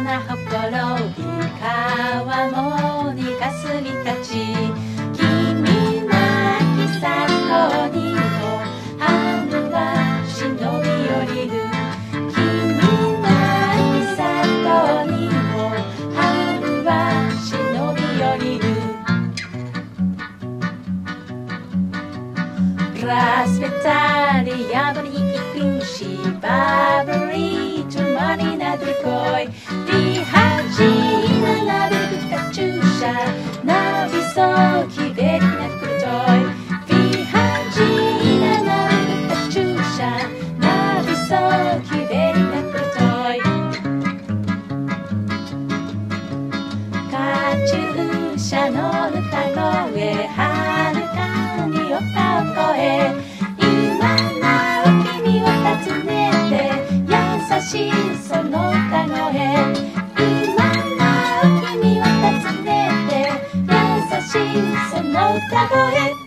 なほころび川もにかすみたち君なき里にも春は忍び寄りる君なき里にも春は忍び寄りるRasvetariado ni iklusi Babri Tumani na drikoi Di haji na labigu katusha Na viso kiberi na kurutoi Di haji na labigu katusha Na viso kiberi na kurutoi Katusha no utago e haruka ni okakoeその歌声今の君を訪ねて優しいその歌声